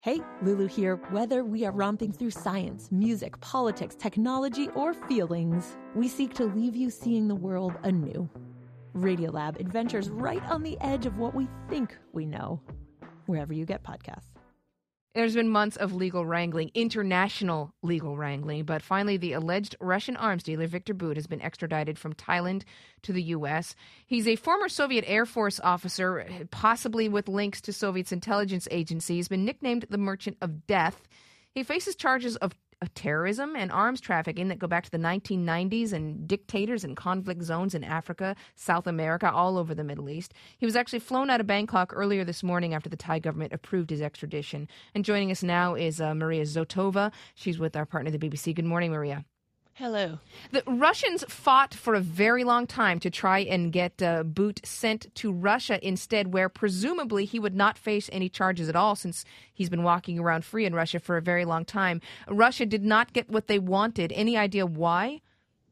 Hey, Lulu here. Whether we are romping through science, music, politics, technology, or feelings, we seek to leave you seeing the world anew. Radiolab adventures right on the edge of what we think we know, wherever you get podcasts. There's been months of legal wrangling, international legal wrangling, but finally the alleged Russian arms dealer Viktor Bout has been extradited from Thailand to the U.S. He's a former Soviet Air Force officer, possibly with links to Soviet's intelligence agency. He's been nicknamed the Merchant of Death. He faces charges of terrorism and arms trafficking that go back to the 1990s and dictators in conflict zones in Africa, South America, all over the Middle East. He was actually flown out of Bangkok earlier this morning after the Thai government approved his extradition. And joining us now is Maria Zotova. She's with our partner, the BBC. Good morning, Maria. Hello. The Russians fought for a very long time to try and get Bout sent to Russia instead, where presumably he would not face any charges at all since he's been walking around free in Russia for a very long time. Russia did not get what they wanted. Any idea why?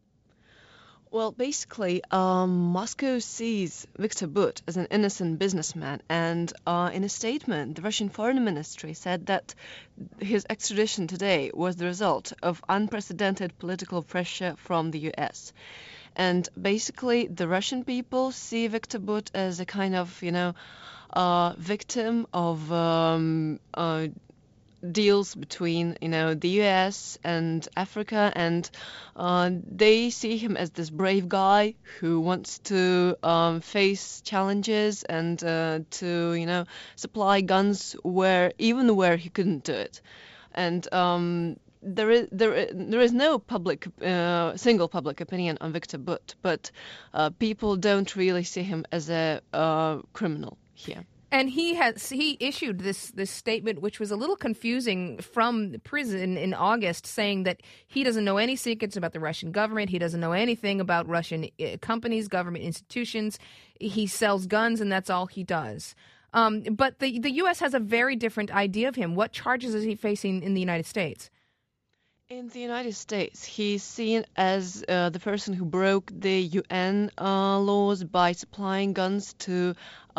Well, basically, Moscow sees Viktor Bout as an innocent businessman, and in a statement, the Russian Foreign Ministry said that his extradition today was the result of unprecedented political pressure from the U.S. And basically, the Russian people see Viktor Bout as a kind of, victim of deals between, the U.S. and Africa, and they see him as this brave guy who wants to face challenges and to, supply guns where he couldn't do it. And there is no single public opinion on Viktor Bout, but people don't really see him as a criminal here. And he issued this statement, which was a little confusing, from the prison in August, saying that he doesn't know any secrets about the Russian government. He doesn't know anything about Russian companies, government institutions. He sells guns, and that's all he does. But the U.S. has a very different idea of him. What charges is he facing in the United States? In the United States, he's seen as the person who broke the UN laws by supplying guns to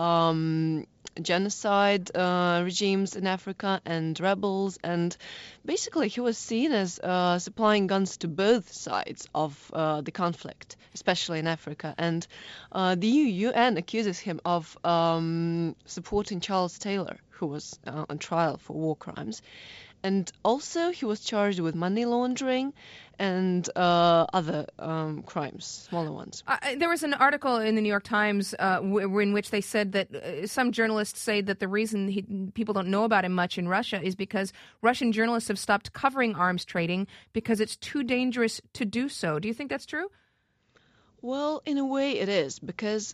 genocide regimes in Africa and rebels, and basically he was seen as supplying guns to both sides of the conflict, especially in Africa. And the UN accuses him of supporting Charles Taylor, who was on trial for war crimes. And also he was charged with money laundering and other crimes, smaller ones. There was an article in the New York Times in which they said that some journalists say that the reason people don't know about him much in Russia is because Russian journalists have stopped covering arms trading because it's too dangerous to do so. Do you think that's true? Well, in a way it is, because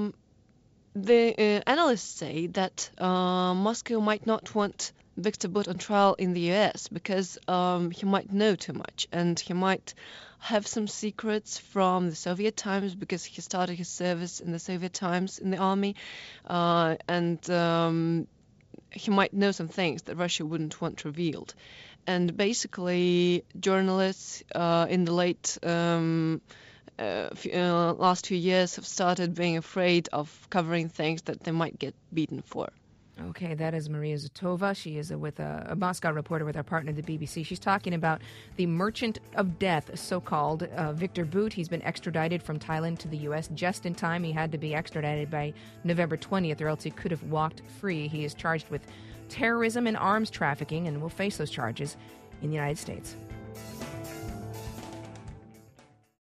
the analysts say that Moscow might not want Viktor Bout on trial in the U.S. because he might know too much, and he might have some secrets from the Soviet times because he started his service in the Soviet times in the army, and he might know some things that Russia wouldn't want revealed. And basically, journalists in the late last few years have started being afraid of covering things that they might get beaten for. Okay, that is Maria Zotova. She is with a Moscow reporter with our partner, the BBC. She's talking about the Merchant of Death, so-called Viktor Bout. He's been extradited from Thailand to the U.S. just in time. He had to be extradited by November 20th, or else he could have walked free. He is charged with terrorism and arms trafficking and will face those charges in the United States.